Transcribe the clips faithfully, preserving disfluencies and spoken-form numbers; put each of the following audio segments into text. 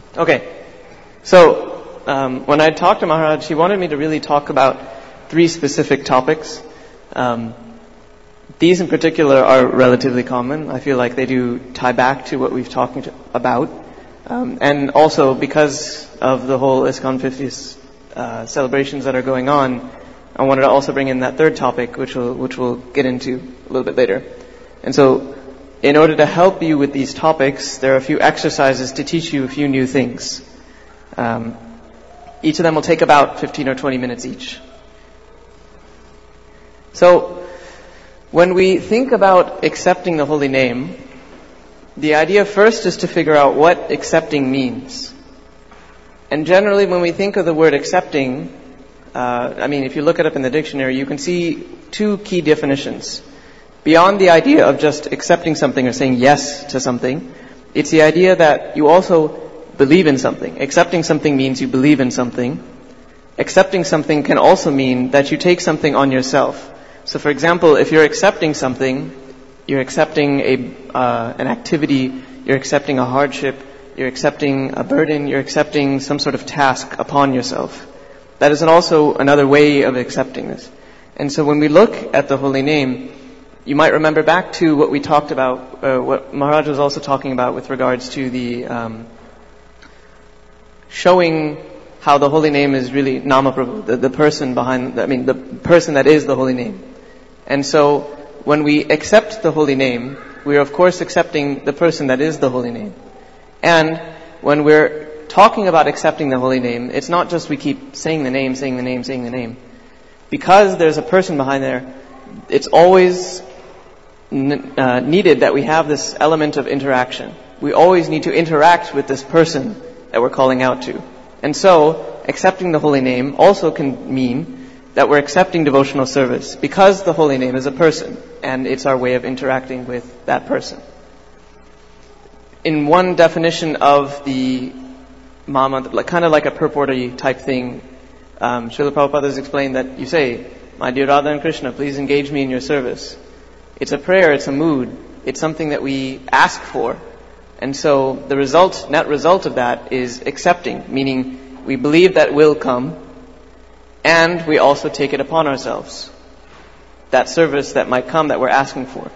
Okay, so um, when I talked to Maharaj, he wanted me to really talk about three specific topics. Um, these in particular are relatively common. I feel like they do tie back to what we've talked about. Um, and also because of the whole ISKCON fiftieth uh, celebrations that are going on, I wanted to also bring in that third topic, which we'll, which we'll get into a little bit later. And so, in order to help you with these topics, there are a few exercises to teach you a few new things. Um, each of them will take about fifteen or twenty minutes each. So, when we think about accepting the holy name, the idea first is to figure out what accepting means. And generally, when we think of the word accepting, uh, I mean, if you look it up in the dictionary, you can see two key definitions. Beyond the idea of just accepting something or saying yes to something, it's the idea that you also believe in something. Accepting something means you believe in something. Accepting something can also mean that you take something on yourself. So for example, if you're accepting something, you're accepting a uh, an activity, you're accepting a hardship, you're accepting a burden, you're accepting some sort of task upon yourself. That is also another way of accepting this. And so when we look at the holy name, you might remember back to what we talked about, uh, what Maharaj was also talking about with regards to the um, showing how the holy name is really Namaprabhu, the, the person behind, I mean, the person that is the holy name. And so, when we accept the holy name, we are of course accepting the person that is the holy name. And when we're talking about accepting the holy name, it's not just we keep saying the name, saying the name, saying the name. Because there's a person behind there, it's always n- uh, needed that we have this element of interaction. We always need to interact with this person that we're calling out to. And so, accepting the holy name also can mean that we're accepting devotional service because the holy name is a person and it's our way of interacting with that person. In one definition of the Mahamantra, like, kind of like a purporty type thing, um, Srila Prabhupada has explained that you say, "My dear Radha and Krishna, please engage me in your service." It's a prayer, it's a mood, it's something that we ask for. And so the result, net result of that is accepting, meaning we believe that will come, and we also take it upon ourselves. That service that might come that we're asking for.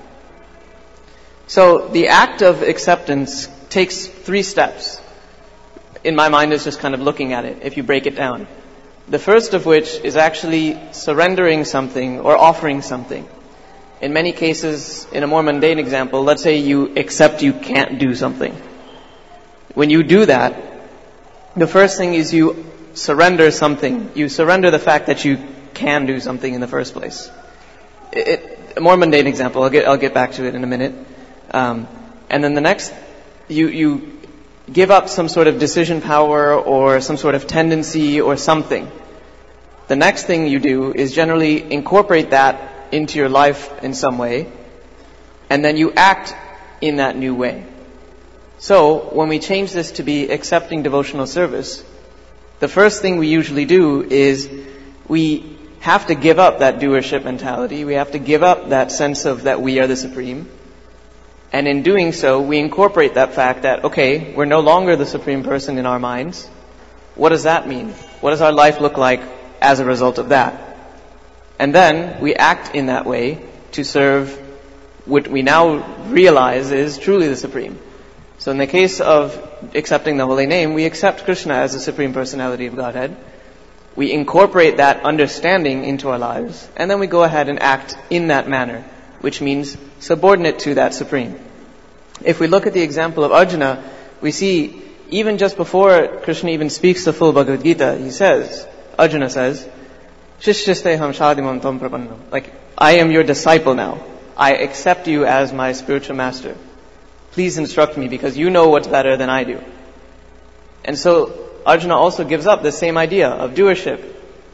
So the act of acceptance takes three steps. In my mind, is just kind of looking at it, if you break it down. The first of which is actually surrendering something or offering something. In many cases, in a more mundane example, let's say you accept you can't do something. When you do that, the first thing is you surrender something. You surrender the fact that you can do something in the first place. It, it, a more mundane example, I'll get I'll get back to it in a minute. Um, and then the next, you you give up some sort of decision power or some sort of tendency or something. The next thing you do is generally incorporate that into your life in some way, and then you act in that new way. So, when we change this to be accepting devotional service, the first thing we usually do is we have to give up that doership mentality. We have to give up that sense of that we are the supreme. And in doing so, we incorporate that fact that, okay, we're no longer the supreme person in our minds. What does that mean? What does our life look like as a result of that? And then we act in that way to serve what we now realize is truly the supreme. So in the case of accepting the holy name, we accept Krishna as the Supreme Personality of Godhead. We incorporate that understanding into our lives, and then we go ahead and act in that manner, which means subordinate to that Supreme. If we look at the example of Arjuna, we see even just before Krishna even speaks the full Bhagavad Gita, he says, Arjuna says, Shishtisteham shadimam tam prapannam. Like, I am your disciple now. I accept you as my spiritual master. Please instruct me because you know what's better than I do. And so Arjuna also gives up the same idea of doership.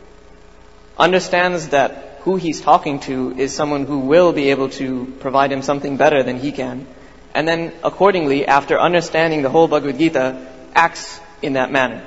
Understands that who he's talking to is someone who will be able to provide him something better than he can. And then accordingly, after understanding the whole Bhagavad Gita, acts in that manner.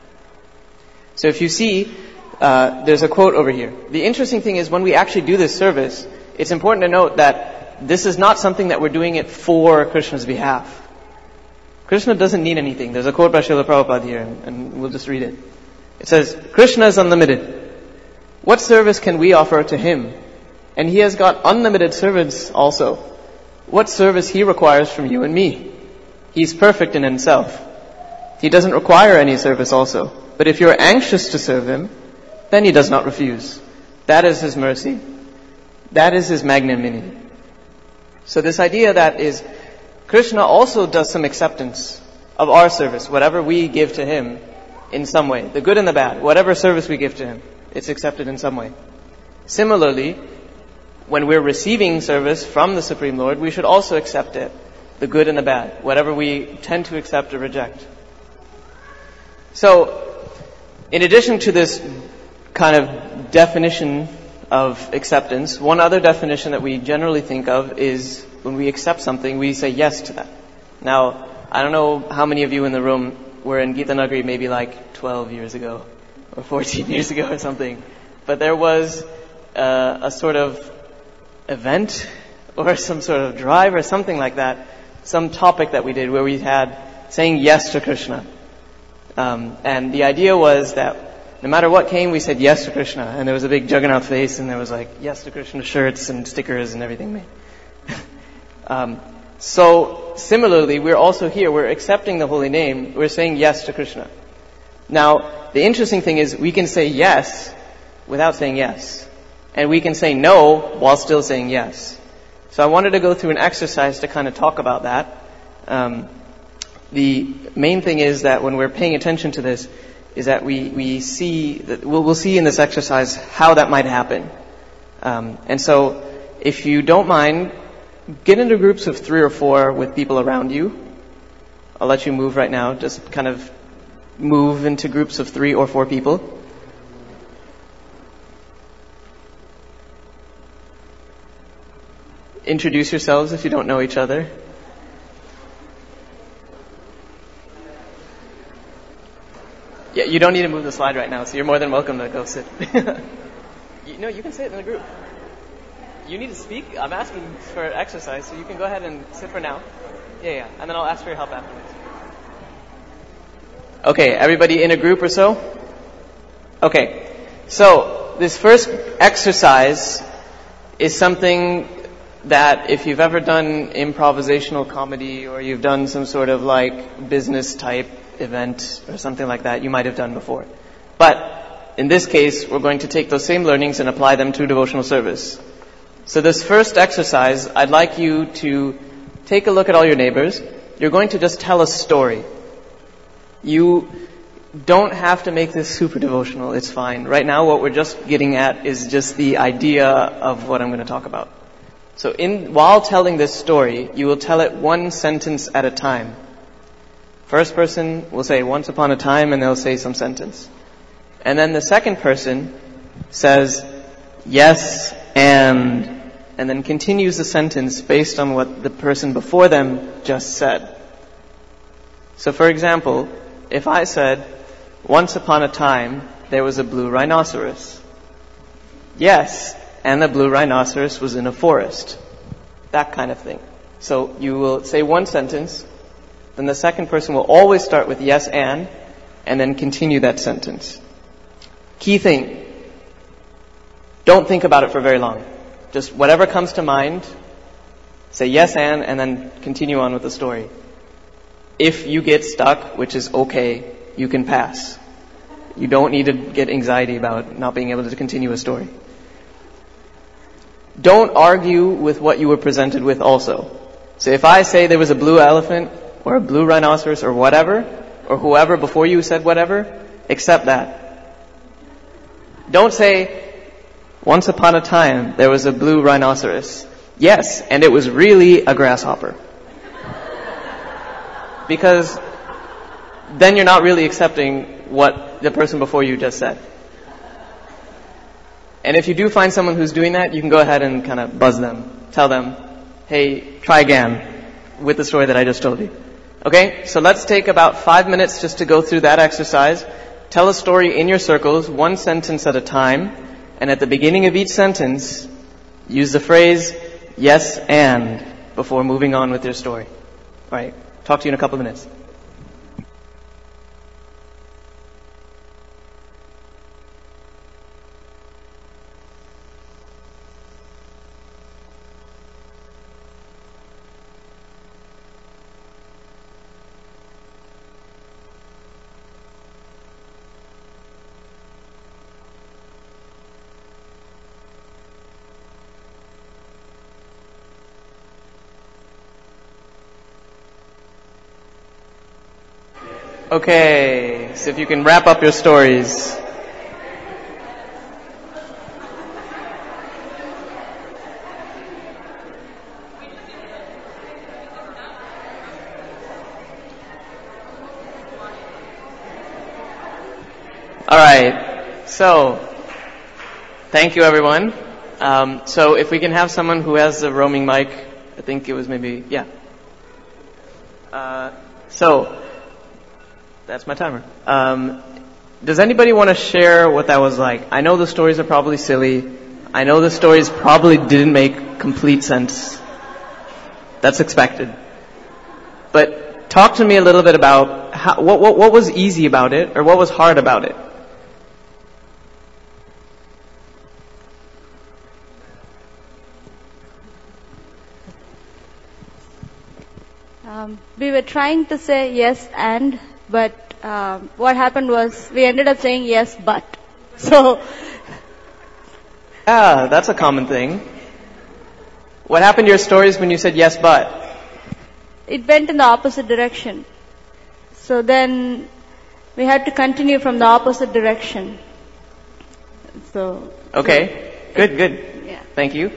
So if you see, uh, there's a quote over here. The interesting thing is when we actually do this service, it's important to note that this is not something that we're doing it for Krishna's behalf. Krishna doesn't need anything. There's a quote by Srila Prabhupada here, and, and we'll just read it. It says, Krishna is unlimited. What service can we offer to him? And he has got unlimited servants also. What service he requires from you and me? He's perfect in himself. He doesn't require any service also. But if you're anxious to serve him, then he does not refuse. That is his mercy. That is his magnanimity. So this idea that is, Krishna also does some acceptance of our service, whatever we give to him in some way, the good and the bad, whatever service we give to him, it's accepted in some way. Similarly, when we're receiving service from the Supreme Lord, we should also accept it, the good and the bad, whatever we tend to accept or reject. So, in addition to this kind of definition of acceptance, one other definition that we generally think of is when we accept something, we say yes to that. Now, I don't know how many of you in the room were in Gita Nagari maybe like twelve years ago or fourteen years ago or something. But there was uh, a sort of event or some sort of drive or something like that, some topic that we did where we had saying yes to Krishna. Um, and the idea was that no matter what came, we said yes to Krishna. And there was a big Jagannath face, and there was like yes to Krishna shirts and stickers and everything made. um, so similarly, we're also here, we're accepting the holy name, we're saying yes to Krishna. Now, the interesting thing is we can say yes without saying yes. And we can say no while still saying yes. So I wanted to go through an exercise to kind of talk about that. Um, the main thing is that when we're paying attention to this, is that we, we see, that we'll, we'll see in this exercise how that might happen. Um, and so, if you don't mind, get into groups of three or four with people around you. I'll let you move right now. Just kind of move into groups of three or four people. Introduce yourselves if you don't know each other. Yeah, you don't need to move the slide right now, so you're more than welcome to go sit. you, no, you can sit in the group. You need to speak. I'm asking for exercise, so you can go ahead and sit for now. Yeah, yeah, and then I'll ask for your help afterwards. Okay, everybody in a group or so? Okay, so this first exercise is something that if you've ever done improvisational comedy or you've done some sort of like business type event or something like that, you might have done before. But in this case, we're going to take those same learnings and apply them to devotional service. So this first exercise, I'd like you to take a look at all your neighbors. You're going to just tell a story. You don't have to make this super devotional. It's fine. Right now, what we're just getting at is just the idea of what I'm going to talk about. So in, while telling this story, you will tell it one sentence at a time. First person will say once upon a time, and they'll say some sentence. And then the second person says yes and, and then continues the sentence based on what the person before them just said. So for example, if I said, once upon a time, there was a blue rhinoceros. Yes, and the blue rhinoceros was in a forest. That kind of thing. So you will say one sentence, then the second person will always start with yes and, and then continue that sentence. Key thing, don't think about it for very long. Just whatever comes to mind, say yes and, and then continue on with the story. If you get stuck, which is okay, you can pass. You don't need to get anxiety about not being able to continue a story. Don't argue with what you were presented with also. So if I say there was a blue elephant, or a blue rhinoceros, or whatever, or whoever before you said whatever, accept that. Don't say, once upon a time, there was a blue rhinoceros. Yes, and it was really a grasshopper. Because then you're not really accepting what the person before you just said. And if you do find someone who's doing that, you can go ahead and kind of buzz them. Tell them, hey, try again with the story that I just told you. Okay, so let's take about five minutes just to go through that exercise. Tell a story in your circles, one sentence at a time. And at the beginning of each sentence, use the phrase, yes and, before moving on with your story. All right, talk to you in a couple of minutes. Okay, so if you can wrap up your stories. All right, so thank you, everyone. Um, so if we can have someone who has the roaming mic, I think it was maybe, yeah. Uh, so, that's my timer. Um, does anybody want to share what that was like? I know the stories are probably silly. I know the stories probably didn't make complete sense. That's expected. But talk to me a little bit about how, what, what, what was easy about it, or what was hard about it? Um, we were trying to say yes and, but um, what happened was we ended up saying yes but. So. Yeah, that's a common thing. What happened to your stories when you said yes but? It went in the opposite direction. So then we had to continue from the opposite direction. So. Okay. So good, good. Yeah. Thank you.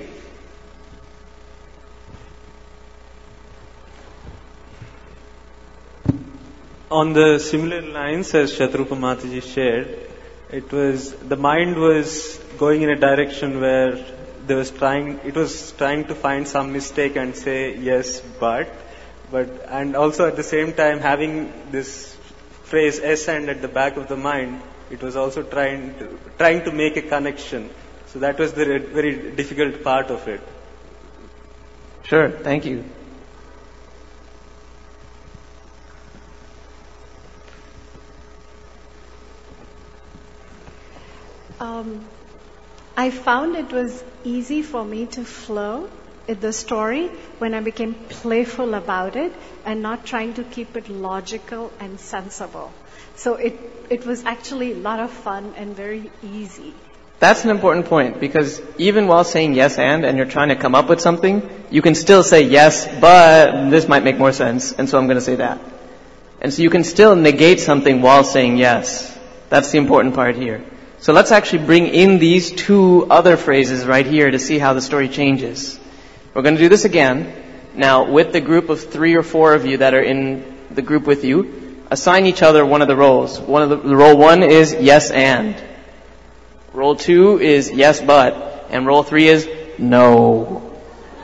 On the similar lines as Shatrupa Mataji shared, it was, the mind was going in a direction where there was trying, it was trying to find some mistake and say yes, but, but, and also at the same time having this phrase yes and at the back of the mind, it was also trying to, trying to make a connection. So that was the very difficult part of it. Sure, thank you. Um, I found it was easy for me to flow in the story when I became playful about it and not trying to keep it logical and sensible. So it, it was actually a lot of fun and very easy. That's an important point, because even while saying yes and, and you're trying to come up with something, you can still say yes, but this might make more sense, and so I'm going to say that. And so you can still negate something while saying yes. That's the important part here. So let's actually bring in these two other phrases right here to see how the story changes. We're going to do this again. Now, with the group of three or four of you that are in the group with you, assign each other one of the roles. One of the, the role one is yes and. Role two is yes but. And role three is no.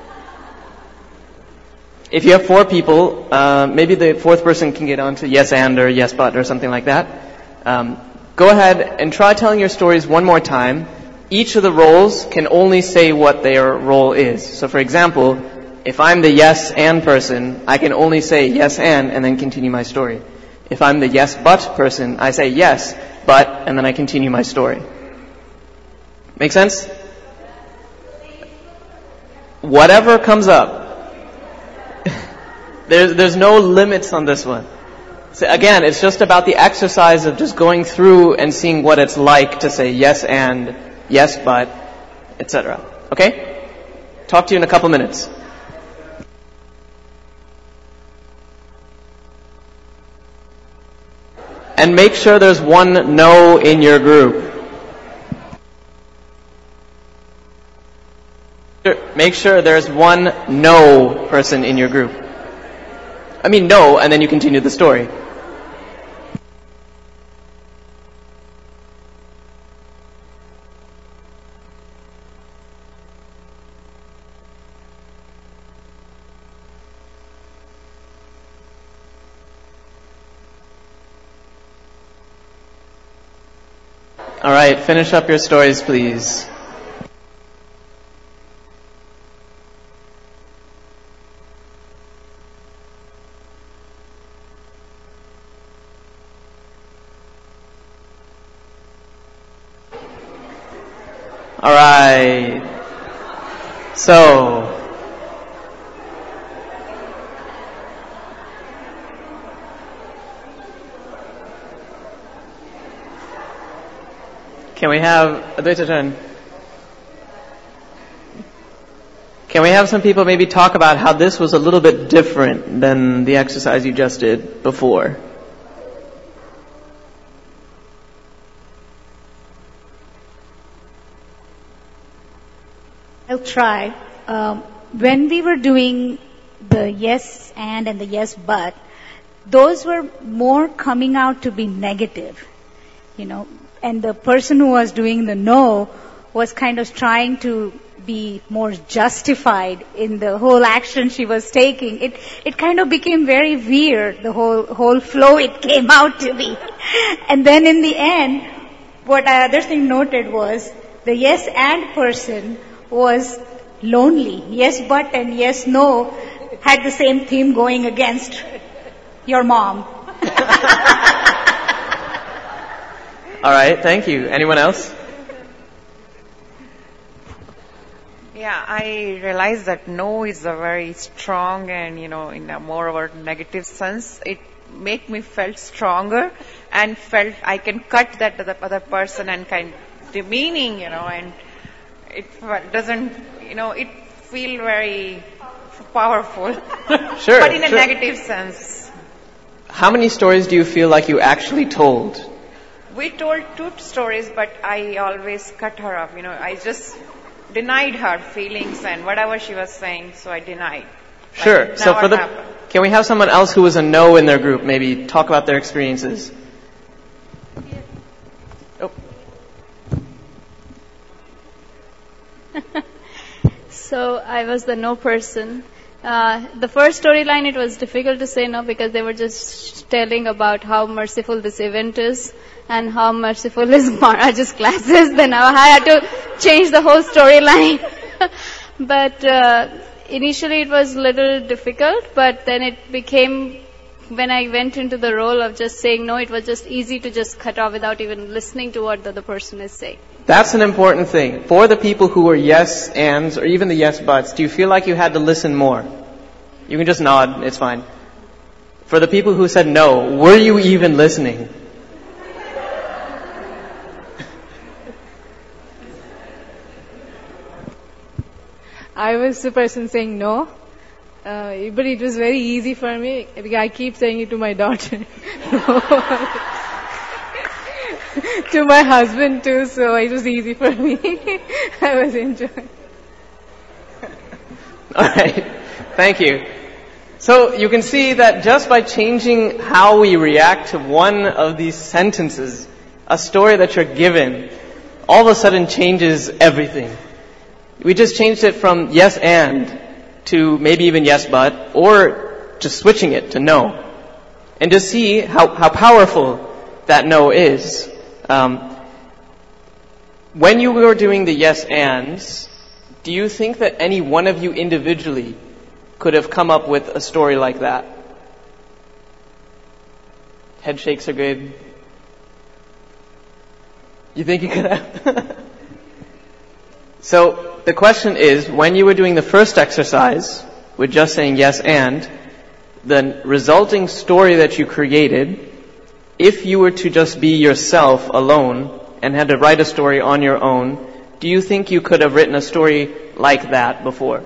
If you have four people, uh, maybe the fourth person can get on to yes and or yes but or something like that. Um, Go ahead and try telling your stories one more time. Each of the roles can only say what their role is. So for example, if I'm the yes and person, I can only say yes and and then continue my story. If I'm the yes but person, I say yes, but, and then I continue my story. Make sense? Whatever comes up. there's, there's no limits on this one. So again, it's just about the exercise of just going through and seeing what it's like to say yes and, yes but, et cetera. Okay? Talk to you in a couple minutes. And make sure there's one no in your group. Make sure there's one no person in your group. I mean no, and then you continue the story. All right, finish up your stories, please. All right. So, can we have Advaita turn? Can we have some people maybe talk about how this was a little bit different than the exercise you just did before? I'll try. Um, when we were doing the yes and and the yes but, those were more coming out to be negative, you know, and the person who was doing the no was kind of trying to be more justified in the whole action she was taking. It it kind of became very weird, the whole whole flow it came out to be. And then in the end, what I other thing noted was the yes and person was lonely. Yes but and yes no had the same theme going against your mom. All right, thank you. Anyone else? Yeah, I realize that no is a very strong and, you know, in a more of a negative sense. It make me felt stronger and felt I can cut that to the other person and kind of demeaning, you know, and it doesn't, you know, it feel very powerful. Sure. But in a sure. negative sense. How many stories do you feel like you actually told? We told two stories, but I always cut her off. You know, I just denied her feelings and whatever she was saying, so I denied. Sure. Like, so for the, happened. Can we have someone else who was a no in their group maybe talk about their experiences? Oh. So I was the no person. Uh, the first storyline, it was difficult to say no because they were just telling about how merciful this event is and how merciful is Maharaj's classes. Then I had to change the whole storyline. But uh, initially it was a little difficult, but then it became, when I went into the role of just saying no, it was just easy to just cut off without even listening to what the other person is saying. That's an important thing. For the people who were yes ands or even the yes buts, do you feel like you had to listen more? You can just nod, it's fine. For the people who said no, were you even listening? I was the person saying no, uh, but it was very easy for me because I keep saying it to my daughter. To my husband too, so it was easy for me. I was enjoying. Alright, thank you. So you can see that just by changing how we react to one of these sentences, a story that you're given, all of a sudden changes everything. We just changed it from yes and to maybe even yes but, or just switching it to no. And to see how, how powerful that no is. Um, when you were doing the yes ands, do you think that any one of you individually could have come up with a story like that? Head shakes are good. You think you could have? So the question is, when you were doing the first exercise with just saying yes and, the resulting story that you created, if you were to just be yourself alone and had to write a story on your own, do you think you could have written a story like that before?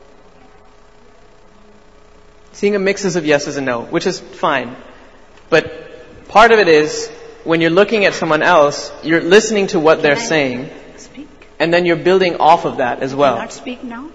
Seeing a mixes of yeses and no, which is fine. But part of it is, when you're looking at someone else, you're listening to what they're saying, Speak. and then you're building off of that as well. Not speak now.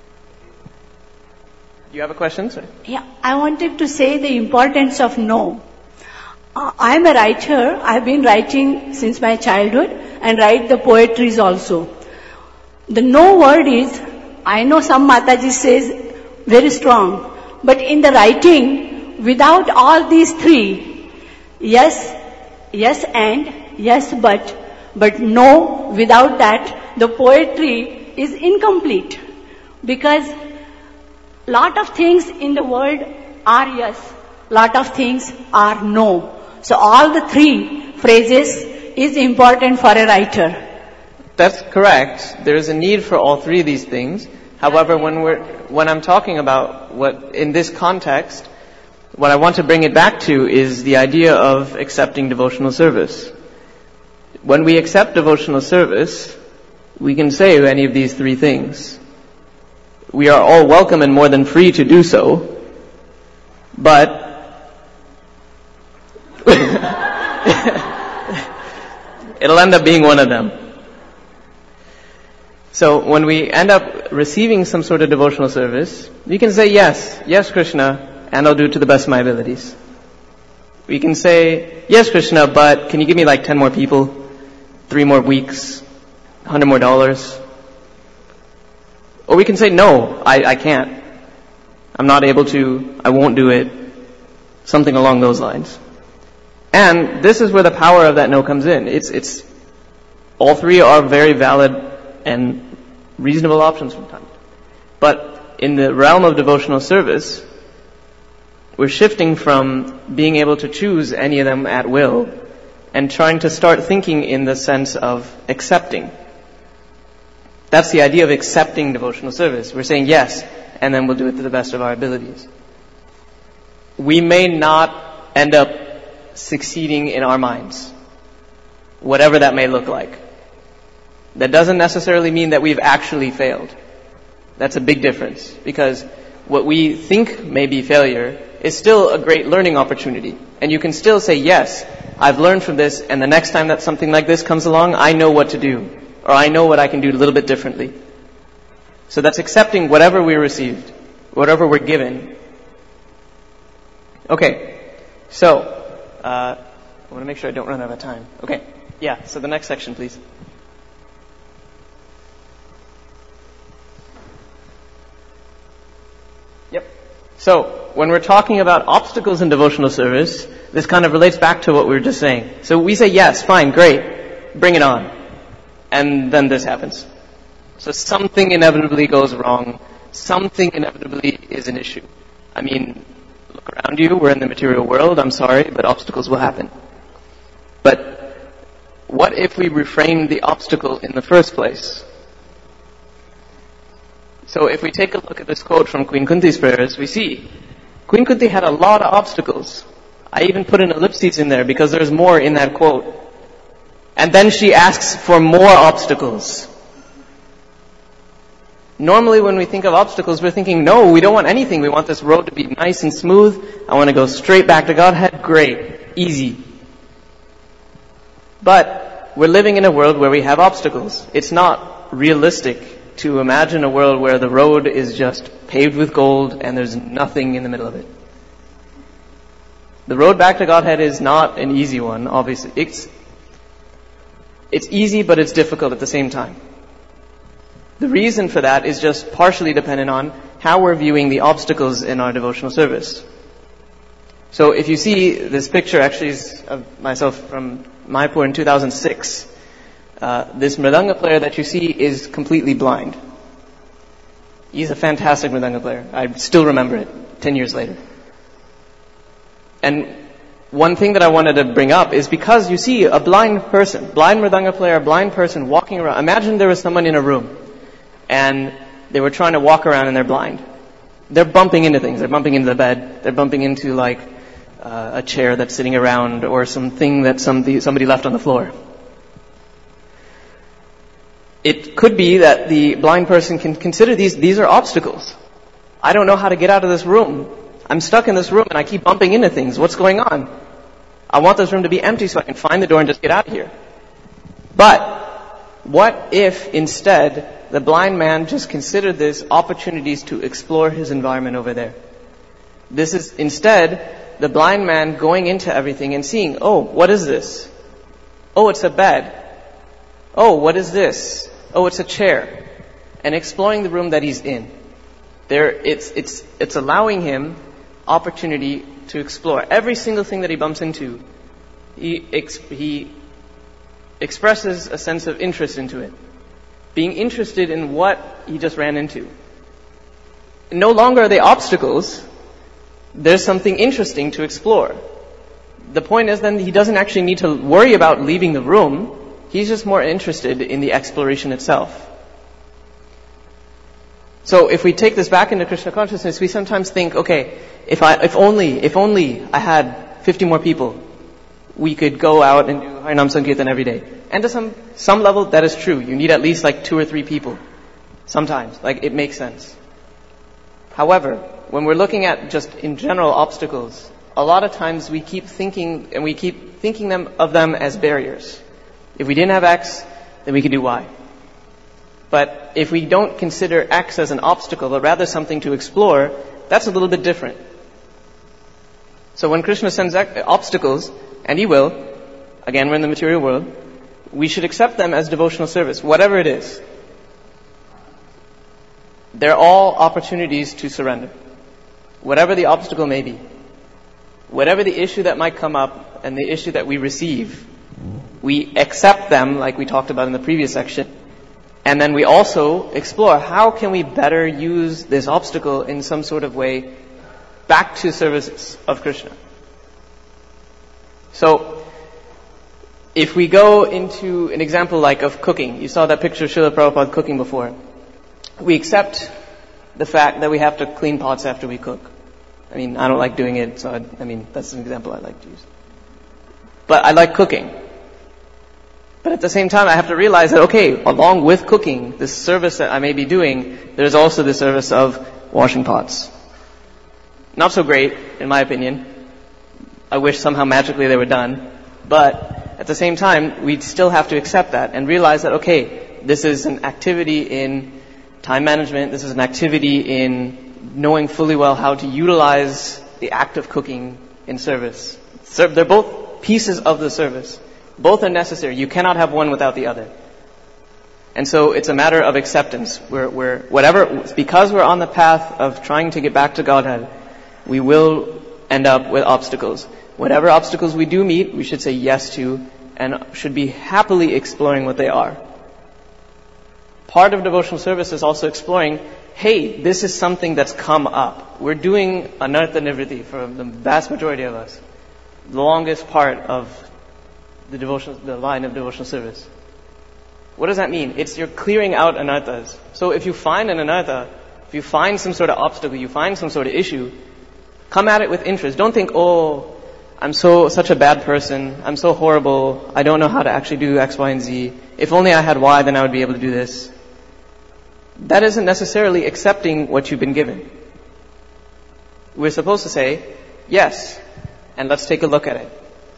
You have a question, sir? Yeah, I wanted to say the importance of no. Uh, I'm a writer. I've been writing since my childhood and write the poetries also. The no word is, I know some Mataji says very strong, but in the writing, without all these three, yes, yes and, yes but, but no, without that, the poetry is incomplete. Because lot of things in the world are yes, lot of things are no. So all the three phrases is important for a writer. That's correct. There is a need for all three of these things. However, when we're, when I'm talking about what, in this context, what I want to bring it back to is the idea of accepting devotional service. When we accept devotional service, we can say any of these three things. We are all welcome and more than free to do so, but it'll end up being one of them. So when we end up receiving some sort of devotional service, we can say yes, yes Krishna, and I'll do it to the best of my abilities. We can say, yes Krishna, but can you give me like ten more people, three more weeks, a hundred more dollars? Or we can say, no, I, I can't. I'm not able to, I won't do it. Something along those lines. And this is where the power of that no comes in. It's, it's, all three are very valid and reasonable options from time. But in the realm of devotional service, we're shifting from being able to choose any of them at will and trying to start thinking in the sense of accepting. That's the idea of accepting devotional service. We're saying yes, and then we'll do it to the best of our abilities. We may not end up succeeding in our minds, whatever that may look like. That doesn't necessarily mean that we've actually failed. That's a big difference, because what we think may be failure is still a great learning opportunity. And you can still say, yes, I've learned from this, and the next time that something like this comes along, I know what to do, or I know what I can do a little bit differently. So that's accepting whatever we received, whatever we're given. Okay, so, uh, I want to make sure I don't run out of time. Okay, yeah, so the next section, please. Yep. So, when we're talking about obstacles in devotional service, this kind of relates back to what we were just saying. So we say, yes, fine, great, bring it on. And then this happens. So something inevitably goes wrong. Something inevitably is an issue. I mean, look around you, we're in the material world, I'm sorry, but obstacles will happen. But what if we reframed the obstacle in the first place? So if we take a look at this quote from Queen Kunti's prayers, we see Queen Kunti had a lot of obstacles. I even put an ellipses in there because there's more in that quote. And then she asks for more obstacles. Normally when we think of obstacles, we're thinking, no, we don't want anything. We want this road to be nice and smooth. I want to go straight back to Godhead. Great. Easy. But we're living in a world where we have obstacles. It's not realistic to imagine a world where the road is just paved with gold and there's nothing in the middle of it. The road back to Godhead is not an easy one, obviously. It's, it's easy, but it's difficult at the same time. The reason for that is just partially dependent on how we're viewing the obstacles in our devotional service. So if you see this picture, actually is of myself from Mayapur in two thousand six. Uh, this mridanga player that you see is completely blind. He's a fantastic mridanga player. I still remember it, ten years later. And one thing that I wanted to bring up is because you see a blind person, blind mridanga player, a blind person walking around. Imagine there was someone in a room and they were trying to walk around and they're blind. They're bumping into things. They're bumping into the bed. They're bumping into like uh, a chair that's sitting around or something that somebody, somebody left on the floor. It could be that the blind person can consider these, these are obstacles. I don't know how to get out of this room. I'm stuck in this room and I keep bumping into things. What's going on? I want this room to be empty so I can find the door and just get out of here. But what if instead the blind man just considered this opportunities to explore his environment over there? This is instead the blind man going into everything and seeing, oh, what is this? Oh, it's a bed. Oh, what is this? Oh, it's a chair. And exploring the room that he's in. There, it's, it's, it's allowing him opportunity to explore. Every single thing that he bumps into, he, ex, he expresses a sense of interest into it. Being interested in what he just ran into. No longer are they obstacles. There's something interesting to explore. The point is then he doesn't actually need to worry about leaving the room. He's just more interested in the exploration itself. So if we take this back into Krishna consciousness, we sometimes think, okay, if I, if only, if only I had fifty more people, we could go out and do Harinam Sankirtan every day. And to some, some level, that is true. You need at least like two or three people. Sometimes. Like, it makes sense. However, when we're looking at just in general obstacles, a lot of times we keep thinking, and we keep thinking them, of them as barriers. If we didn't have X, then we could do Y. But if we don't consider X as an obstacle, but rather something to explore, that's a little bit different. So when Krishna sends obstacles, and He will, again, we're in the material world, we should accept them as devotional service, whatever it is. They're all opportunities to surrender. Whatever the obstacle may be. Whatever the issue that might come up and the issue that we receive, we accept them like we talked about in the previous section. And then we also explore how can we better use this obstacle in some sort of way back to service of Krishna. So, if we go into an example like of cooking, you saw that picture of Srila Prabhupada cooking before. We accept the fact that we have to clean pots after we cook. I mean, I don't like doing it, so I, I mean, that's an example I like to use. But I like cooking. But at the same time, I have to realize that, okay, along with cooking, this service that I may be doing, there's also the service of washing pots. Not so great, in my opinion. I wish somehow magically they were done. But at the same time, we still have to accept that and realize that, okay, this is an activity in time management, this is an activity in knowing fully well how to utilize the act of cooking in service. They're both pieces of the service. Both are necessary. You cannot have one without the other. And so it's a matter of acceptance. We're, we're, whatever, because we're on the path of trying to get back to Godhead, we will end up with obstacles. Whatever obstacles we do meet, we should say yes to, and should be happily exploring what they are. Part of devotional service is also exploring, hey, this is something that's come up. We're doing anartha nivritti for the vast majority of us. The longest part of the devotional, the line of devotional service. What does that mean? It's you're clearing out anarthas. So if you find an anartha, if you find some sort of obstacle, you find some sort of issue, come at it with interest. Don't think, oh, I'm so such a bad person. I'm so horrible. I don't know how to actually do X, Y, and Z. If only I had Y, then I would be able to do this. That isn't necessarily accepting what you've been given. We're supposed to say, yes, and let's take a look at it.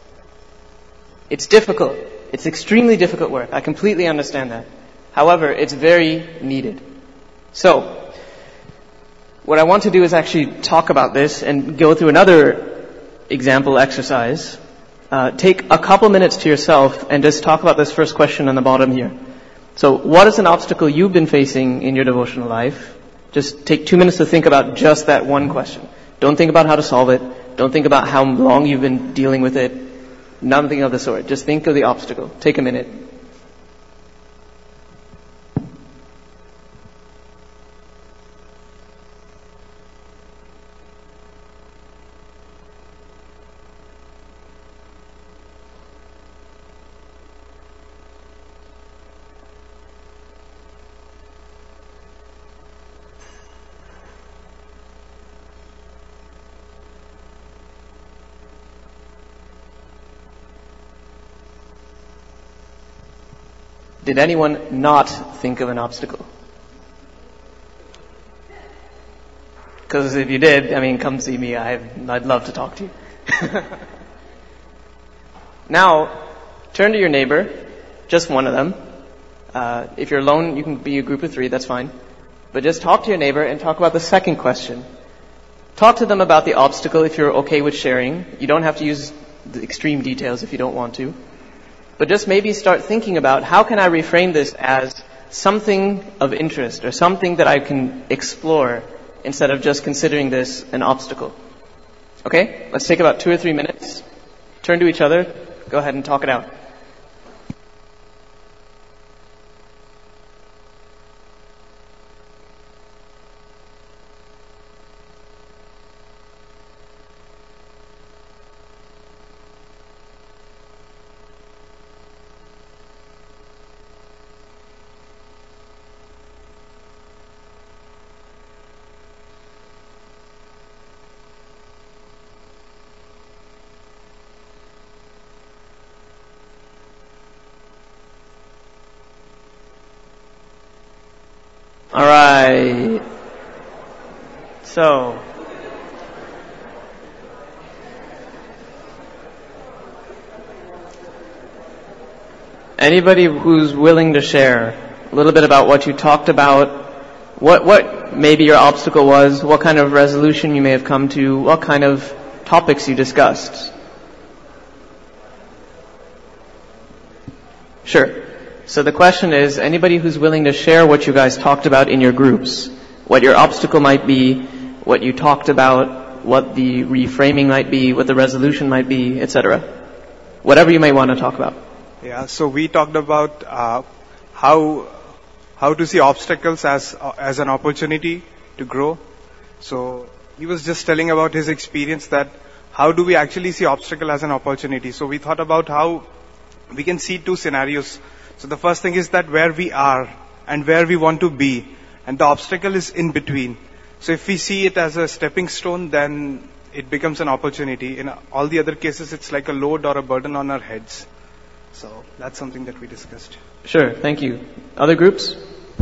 It's difficult. It's extremely difficult work. I completely understand that. However, it's very needed. So, what I want to do is actually talk about this and go through another example exercise. Uh, take a couple minutes to yourself and just talk about this first question on the bottom here. So, what is an obstacle you've been facing in your devotional life? Just take two minutes to think about just that one question. Don't think about how to solve it. Don't think about how long you've been dealing with it. Nothing of the sort. Just think of the obstacle. Take a minute. Did anyone not think of an obstacle? Because if you did, I mean, come see me. I'd, I'd love to talk to you. Now, turn to your neighbor, just one of them. Uh, if you're alone, you can be a group of three, that's fine. But just talk to your neighbor and talk about the second question. Talk to them about the obstacle if you're okay with sharing. You don't have to use the extreme details if you don't want to. But just maybe start thinking about how can I reframe this as something of interest or something that I can explore instead of just considering this an obstacle. Okay? Let's take about two or three minutes. Turn to each other. Go ahead and talk it out. All right. So, anybody who's willing to share a little bit about what you talked about, what, what maybe your obstacle was, what kind of resolution you may have come to, what kind of topics you discussed. Sure. So the question is, anybody who's willing to share what you guys talked about in your groups, what your obstacle might be, what you talked about, what the reframing might be, what the resolution might be, et cetera. Whatever you may want to talk about. Yeah, so we talked about uh, how how to see obstacles as uh, as an opportunity to grow. So he was just telling about his experience that how do we actually see obstacle as an opportunity. So we thought about how we can see two scenarios. So the first thing is that where we are and where we want to be, and the obstacle is in between. So if we see it as a stepping stone, then it becomes an opportunity. In all the other cases, it's like a load or a burden on our heads. So that's something that we discussed. Sure, thank you. Other groups?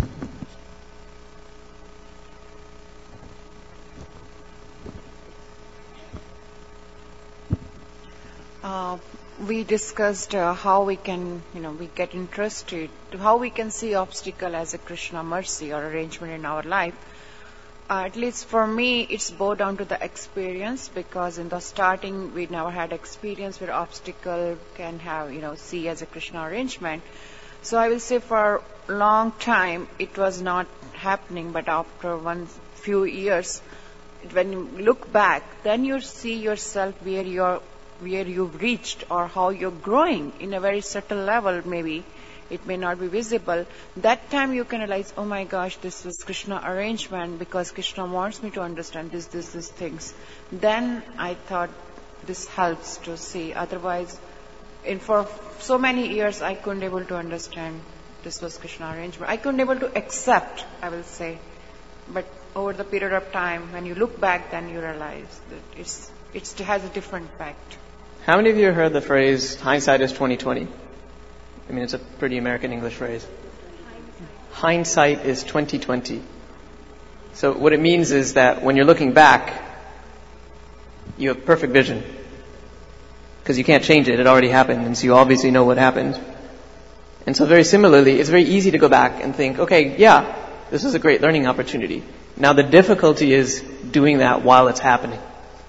Uh, we discussed uh, how we can, you know, we get interested, how we can see obstacle as a Krishna mercy or arrangement in our life. Uh, at least for me, it's both down to the experience, because in the starting we never had experience where obstacle can have, you know, see as a Krishna arrangement. So I will say for a long time it was not happening, but after one few years, when you look back, then you see yourself where you're, where you've reached or how you're growing in a very subtle level maybe. It may not be visible. That time you can realize, oh my gosh, this was Krishna arrangement because Krishna wants me to understand this, this, this things. Then I thought this helps to see. Otherwise, in for so many years I couldn't able to understand this was Krishna arrangement. I couldn't able to accept, I will say. But over the period of time, when you look back, then you realize that it's, it's, it has a different impact. How many of you heard the phrase, hindsight is twenty twenty? I mean, it's a pretty American English phrase. Hindsight is twenty twenty. So what it means is that when you're looking back, you have perfect vision. Because you can't change it, it already happened, and so you obviously know what happened. And so very similarly, it's very easy to go back and think, okay, yeah, this is a great learning opportunity. Now the difficulty is doing that while it's happening.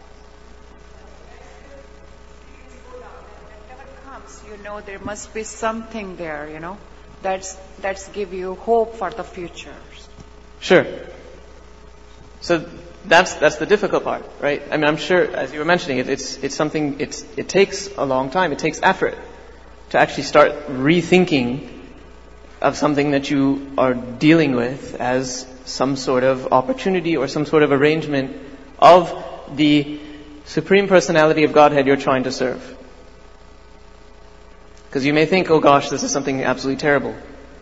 You know, there must be something there, you know, that's that's give you hope for the future. Sure. So that's that's the difficult part, right? I mean, I'm sure, as you were mentioning, it, it's it's something. It's it takes a long time. It takes effort to actually start rethinking of something that you are dealing with as some sort of opportunity or some sort of arrangement of the Supreme Personality of Godhead you're trying to serve. Because you may think, oh gosh, this is something absolutely terrible.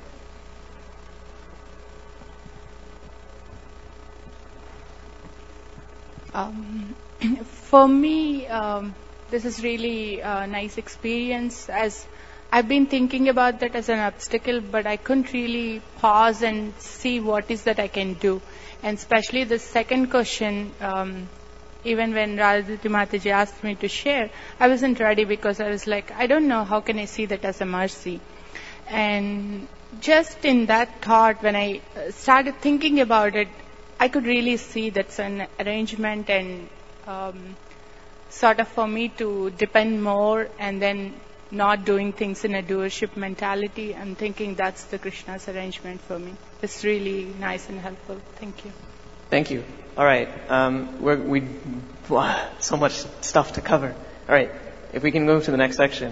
Um, for me, um, this is really a nice experience, as I've been thinking about that as an obstacle, but I couldn't really pause and see what is that I can do. And especially the second question, um, even when Radharati Mataji asked me to share, I wasn't ready because I was like, I don't know, how can I see that as a mercy? And just in that thought, when I started thinking about it, I could really see that's an arrangement and um, sort of for me to depend more and then not doing things in a doership mentality. I'm thinking that's the Krishna's arrangement for me. It's really nice and helpful. Thank you. Thank you. All right. Um, we're, we wow, so much stuff to cover. All right. If we can move to the next section.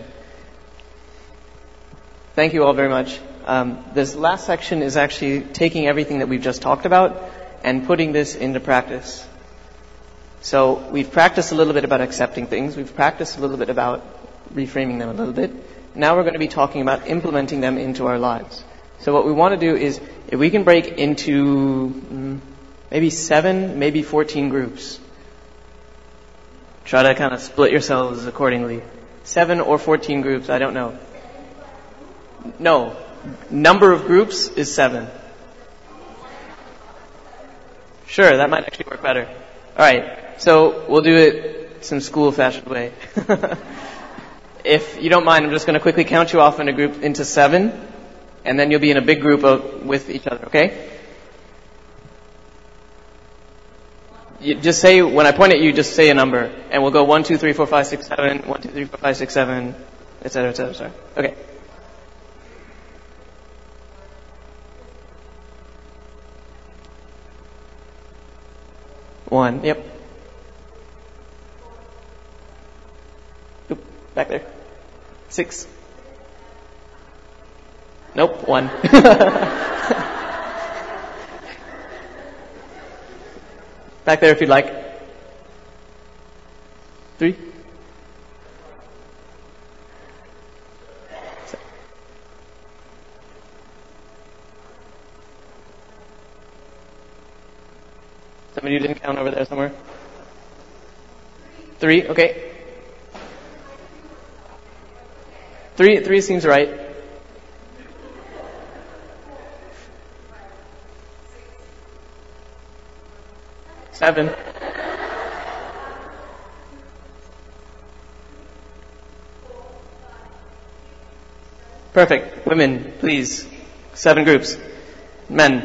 Thank you all very much. Um, this last section is actually taking everything that we've just talked about and putting this into practice. So we've practiced a little bit about accepting things. We've practiced a little bit about reframing them a little bit. Now we're going to be talking about implementing them into our lives. So what we want to do is, if we can break into mm, maybe seven, maybe fourteen groups. Try to kind of split yourselves accordingly. Seven or fourteen groups, I don't know. No. Number of groups is seven. Sure, that might actually work better. Alright, so we'll do it some school-fashioned way. If you don't mind, I'm just going to quickly count you off in a group into seven. And then you'll be in a big group of, with each other, okay? You just say, when I point at you, just say a number. And we'll go one, two, three, four, five, six, seven, one, two, three, four, five, six, seven, et cetera, et cetera, sorry. Okay. One, yep. Oop, back there. Six. Nope, one. Back there if you'd like. Three. Somebody who didn't count over there somewhere? Three, okay. Three, three seems right. Seven. Perfect. Women, please. Seven groups. Men.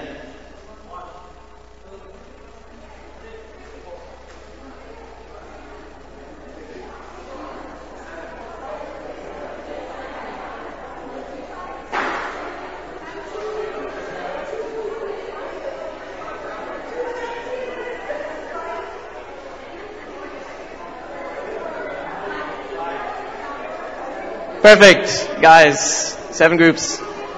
Perfect, guys. Seven groups.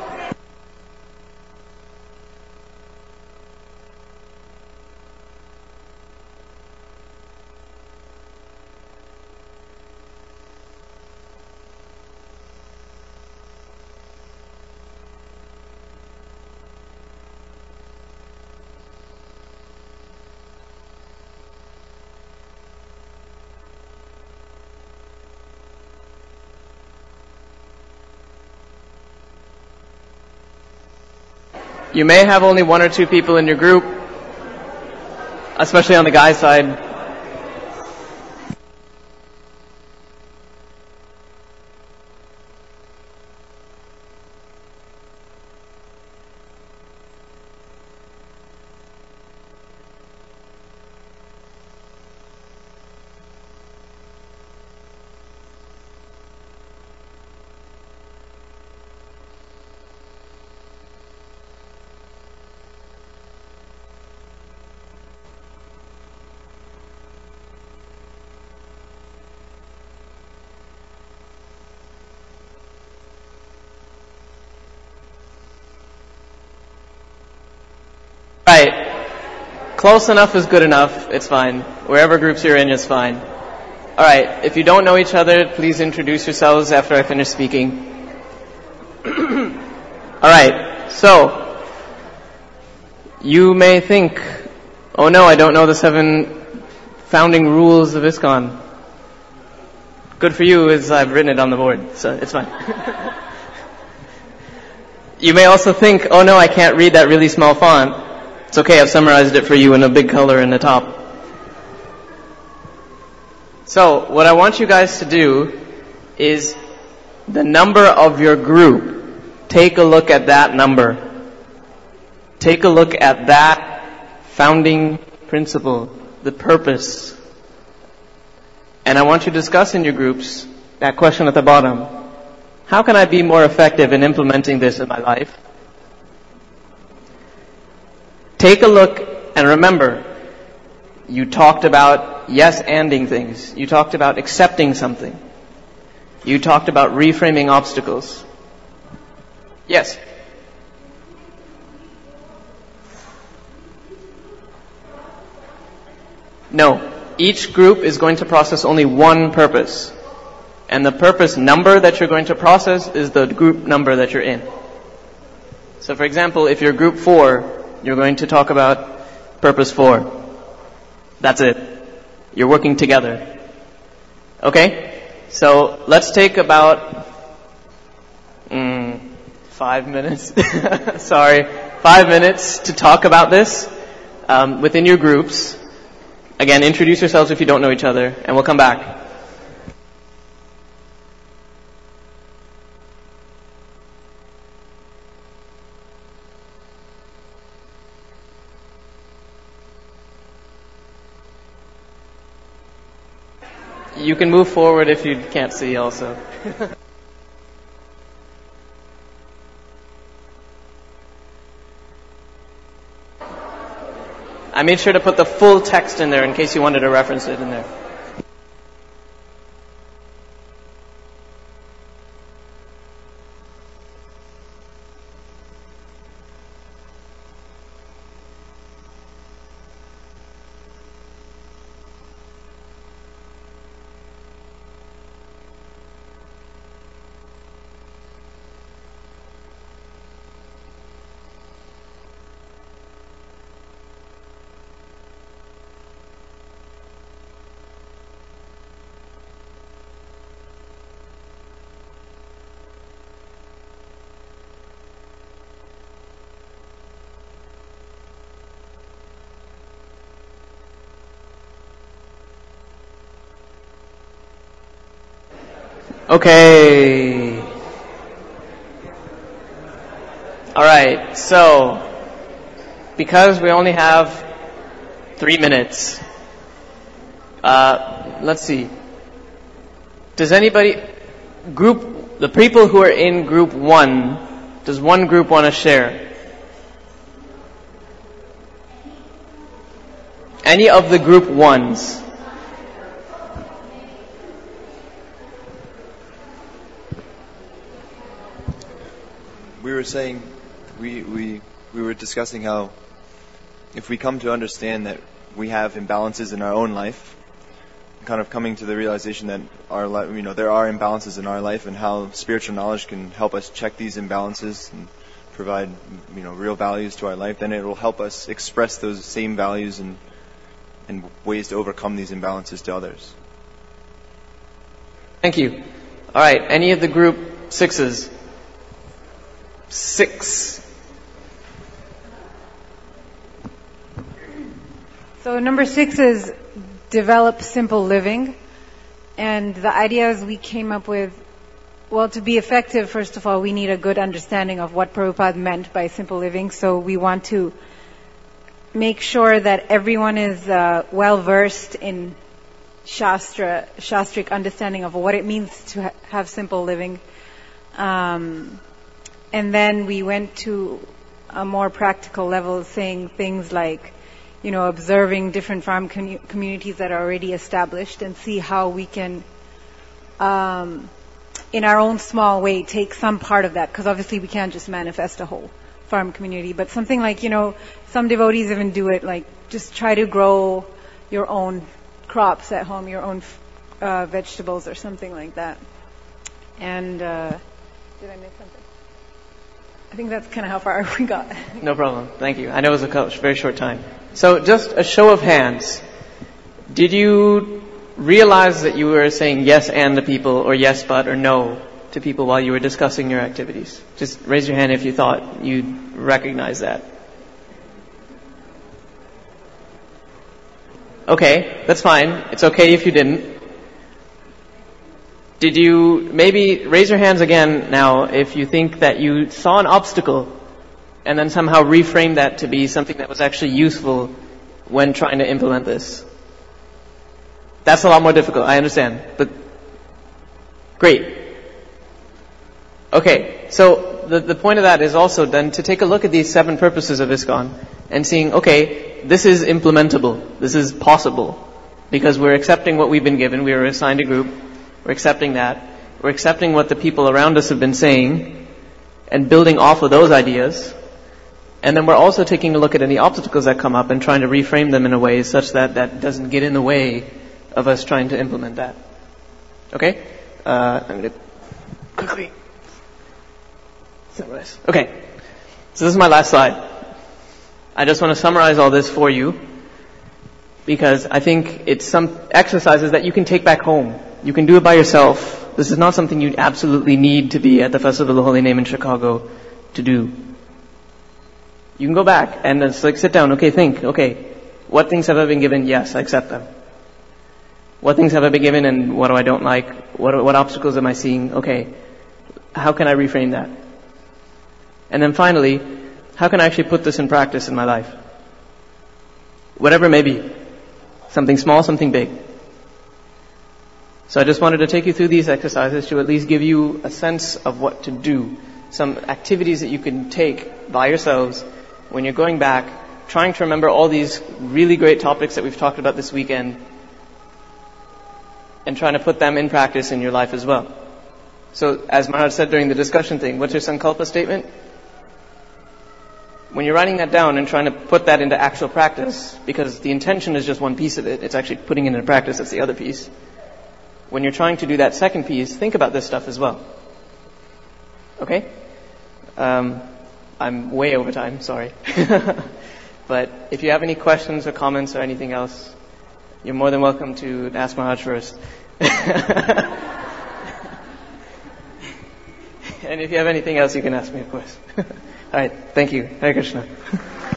You may have only one or two people in your group, especially on the guy side. Right. Close enough is good enough. It's fine. Wherever groups you're in is fine. Alright. If you don't know each other, please introduce yourselves after I finish speaking. Alright. So, you may think, oh no, I don't know the seven founding rules of ISKCON. Good for you, as I've written it on the board, so it's fine. You may also think, oh no, I can't read that really small font. It's okay, I've summarized it for you in a big color in the top. So, what I want you guys to do is the number of your group. Take a look at that number. Take a look at that founding principle, the purpose. And I want you to discuss in your groups that question at the bottom. How can I be more effective in implementing this in my life? Take a look and remember, you talked about yes-anding things. You talked about accepting something. You talked about reframing obstacles. Yes? No. Each group is going to process only one purpose. And the purpose number that you're going to process is the group number that you're in. So for example, if you're group four, you're going to talk about purpose four. That's it. You're working together. Okay? So let's take about mm, five minutes. Sorry. Five minutes to talk about this um, within your groups. Again, introduce yourselves if you don't know each other, and we'll come back. you can move forward if you can't see also. I made sure to put the full text in there in case you wanted to reference it in there. Okay. Alright, so, because we only have three minutes, uh, let's see. Does anybody, group, the people who are in group one, does one group want to share? Any of the group ones? We were saying, we, we, we were discussing how if we come to understand that we have imbalances in our own life, kind of coming to the realization that our life, you know, there are imbalances in our life, and how spiritual knowledge can help us check these imbalances and provide, you know, real values to our life, then it will help us express those same values and, and ways to overcome these imbalances to others. Thank you. All right, any of the group sixes? Six. So number six is develop simple living. And the ideas we came up with, well, to be effective, first of all, we need a good understanding of what Prabhupada meant by simple living. So we want to make sure that everyone is uh, well versed in Shastra, Shastric understanding of what it means to ha- have simple living. Um, And then we went to a more practical level, saying things like, you know, observing different farm com- communities that are already established and see how we can, um, in our own small way, take some part of that. Because obviously we can't just manifest a whole farm community. But something like, you know, some devotees even do it, like just try to grow your own crops at home, your own uh, vegetables or something like that. And uh, did I miss something? I think that's kind of how far we got. No problem. Thank you. I know it was a very short time. So just a show of hands. Did you realize that you were saying yes and to people, or yes but, or no to people while you were discussing your activities? Just raise your hand if you thought you'd recognize that. Okay, that's fine. It's okay if you didn't. Did you, maybe raise your hands again now if you think that you saw an obstacle and then somehow reframed that to be something that was actually useful when trying to implement this. That's a lot more difficult, I understand, but great. Okay, so the, the point of that is also then to take a look at these seven purposes of ISKCON and seeing, okay, this is implementable, this is possible, because we're accepting what we've been given, we were assigned a group, we're accepting that. We're accepting what the people around us have been saying and building off of those ideas. And then we're also taking a look at any obstacles that come up and trying to reframe them in a way such that that doesn't get in the way of us trying to implement that. Okay? Uh, I'm going to quickly summarize. Okay. So this is my last slide. I just want to summarize all this for you because I think it's some exercises that you can take back home. You can do it by yourself. This is not something you absolutely need to be at the Festival of the Holy Name in Chicago to do. You can go back and it's like sit down, okay, think, okay, what things have I been given? Yes, I accept them. What things have I been given and what do I don't like? What, what obstacles am I seeing? Okay, how can I reframe that? And then finally, how can I actually put this in practice in my life? Whatever it may be. Something small, something big. So I just wanted to take you through these exercises to at least give you a sense of what to do. Some activities that you can take by yourselves when you're going back, trying to remember all these really great topics that we've talked about this weekend, and trying to put them in practice in your life as well. So, as Maharaj said during the discussion thing, what's your sankalpa statement? When you're writing that down and trying to put that into actual practice, because the intention is just one piece of it, it's actually putting it into practice that's the other piece. When you're trying to do that second piece, think about this stuff as well. Okay? Um, I'm way over time, sorry. But if you have any questions or comments or anything else, you're more than welcome to ask Maharaj first. And if you have anything else, you can ask me, of course. All right, thank you. Hare Krishna.